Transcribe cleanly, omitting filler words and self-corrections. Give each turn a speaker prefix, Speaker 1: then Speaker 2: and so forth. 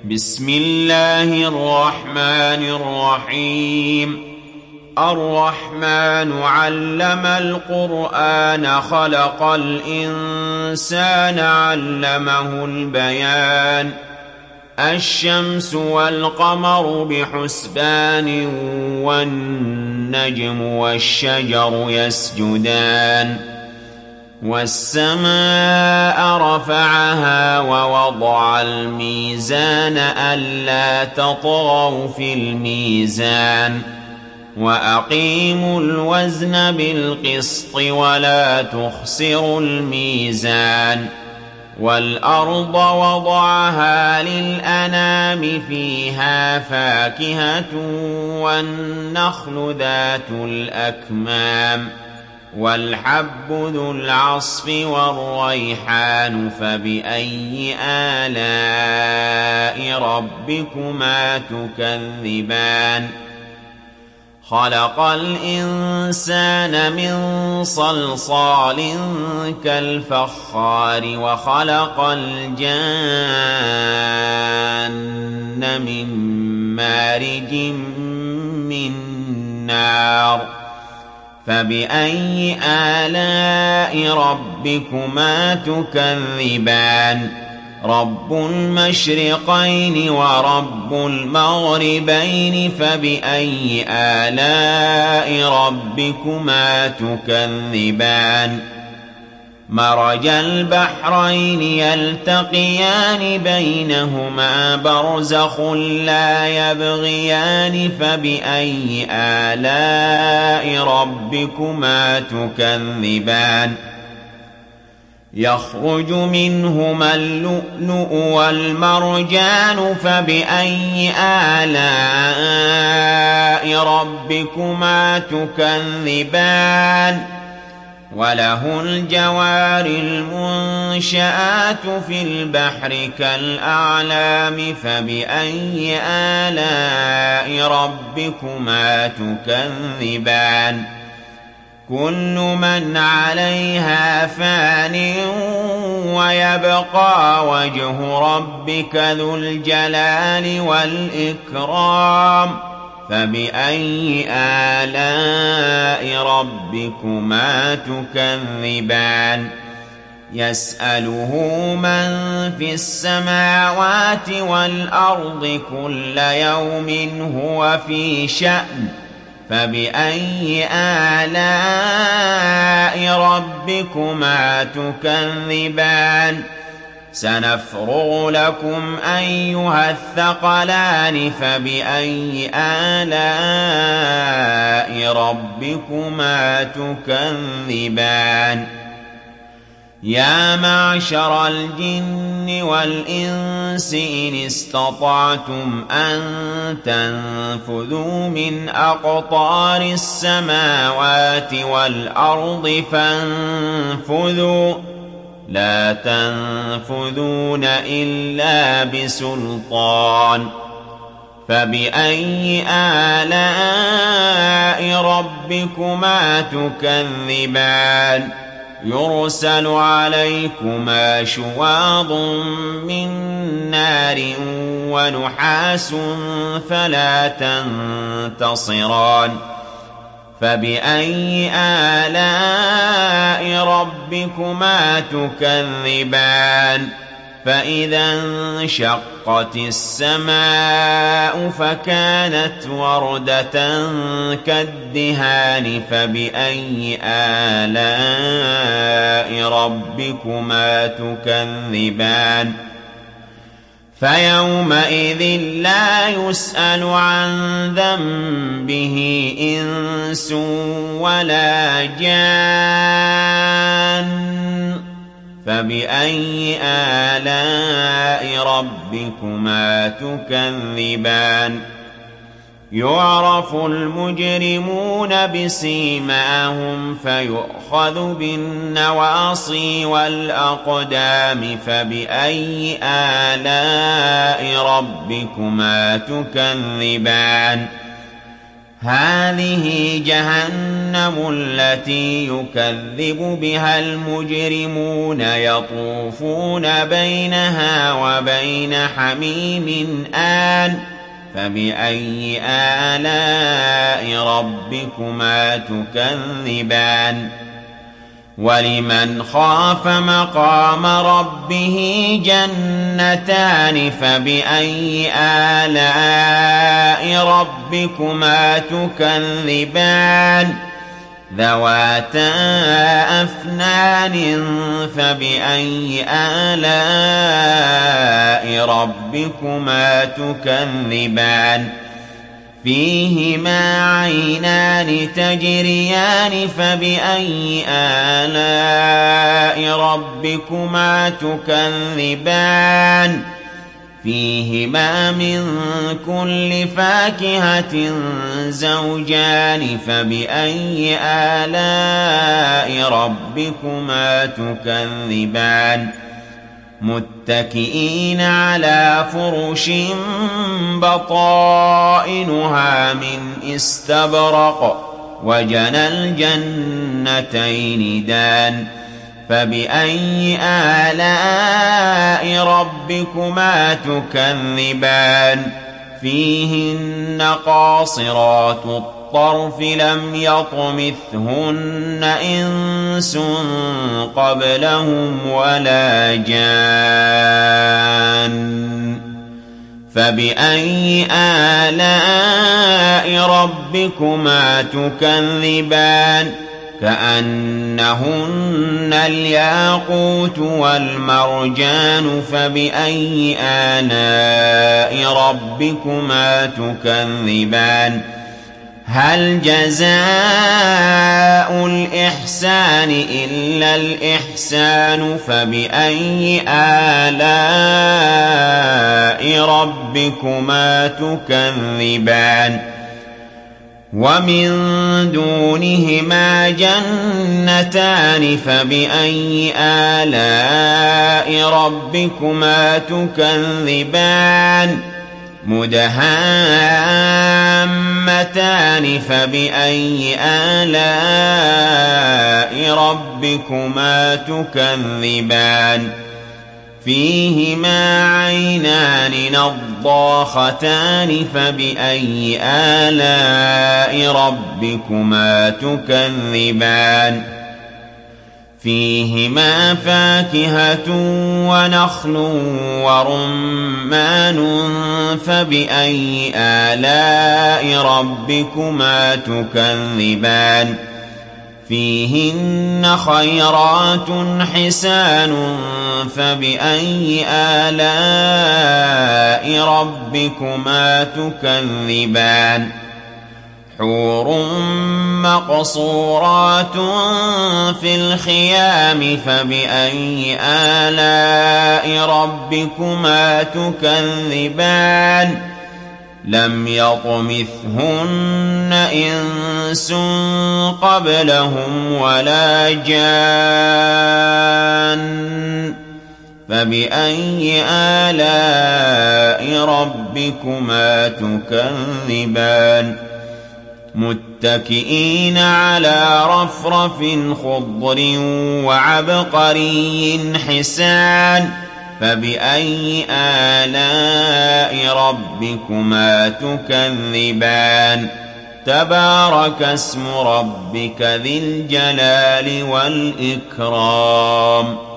Speaker 1: بسم الله الرحمن الرحيم. الرحمن علم القرآن خلق الإنسان علمه البيان. الشمس والقمر بحسبان والنجم والشجر يسجدان. والسماء رفعها ووضع الميزان ألا تطغوا في الميزان وأقيموا الوزن بالقسط ولا تخسروا الميزان. والأرض وضعها للأنام فيها فاكهة والنخل ذات الأكمام والحب ذو العصف والريحان فبأي آلاء ربكما تكذبان. خلق الإنسان من صلصال كالفخار وخلق الجان من مارج من نار فبأي آلاء ربكما تكذبان. رب المشرقين ورب المغربين فبأي آلاء ربكما تكذبان. مرج البحرين يلتقيان بينهما برزخ لا يبغيان فبأي آلاء ربكما تكذبان. يخرج منهما اللؤلؤ والمرجان فبأي آلاء ربكما تكذبان. وله الجوار المنشآت في البحر كالأعلام فبأي آلاء ربكما تكذبان. كل من عليها فان ويبقى وجه ربك ذو الجلال والإكرام فبأي آلاء ربكما تكذبان. يسأله من في السماوات والأرض كل يوم هو في شأن فبأي آلاء ربكما تكذبان. سنفرغ لكم أيها الثقلان فبأي آلاء ربكما تكذبان. يا معشر الجن والإنس إن استطعتم أن تنفذوا من أقطار السماوات والأرض فانفذوا لا تنفذون إلا بسلطان. فبأي آلاء ربكما تكذبان. يرسل عليكما شواظ من نار ونحاس فلا تنتصران. فبأي آلاء ربكما تكذبان. فإذا انشقت السماء فكانت وردة كالدهان فبأي آلاء ربكما تكذبان. فيومئذ لا يسأل عن ذنبه إنس ولا جان فبأي آلاء ربكما تكذبان. يعرف المجرمون بسيماهم فيؤخذ بالنواصي والأقدام فبأي آلاء ربكما تكذبان. هذه جهنم جهنم التي يكذب بها المجرمون يطوفون بينها وبين حميم آن فبأي آلاء ربكما تكذبان ولمن خاف مقام ربه جنتان فبأي آلاء ربكما تكذبان ذواتا أفنان فبأي آلاء ربكما تكذبان فيهما عينان تجريان فبأي آلاء ربكما تكذبان فيهما من كل فاكهة زوجان فبأي آلاء ربكما تكذبان متكئين على فرش بطائنها من استبرق وجنى الجنتين دان فبأي آلاء ربكما تكذبان فيهن قاصرات الطرف لم يطمثهن إنس قبلهم ولا جان فبأي آلاء ربكما تكذبان كأنهن الياقوت والمرجان فبأي آلاء ربكما تكذبان هل جزاء الإحسان إلا الإحسان فبأي آلاء ربكما تكذبان ومن دونهما جنتان فبأي آلاء ربكما تكذبان مدهامتان فبأي آلاء ربكما تكذبان فيهما عينان نضاختان فبأي آلاء ربكما تكذبان فيهما فاكهة ونخل ورمان فبأي آلاء ربكما تكذبان فيهن خيرات حسان فبأي آلاء ربكما تكذبان حور مقصورات في الخيام فبأي آلاء ربكما تكذبان لم يطمثهن إنس قبلهم ولا جان فبأي آلاء ربكما تكذبان متكئين على رفرف خضر وعبقري حسان فبأي آلاء ربكما تكذبان تبارك اسم ربك ذي الجلال والإكرام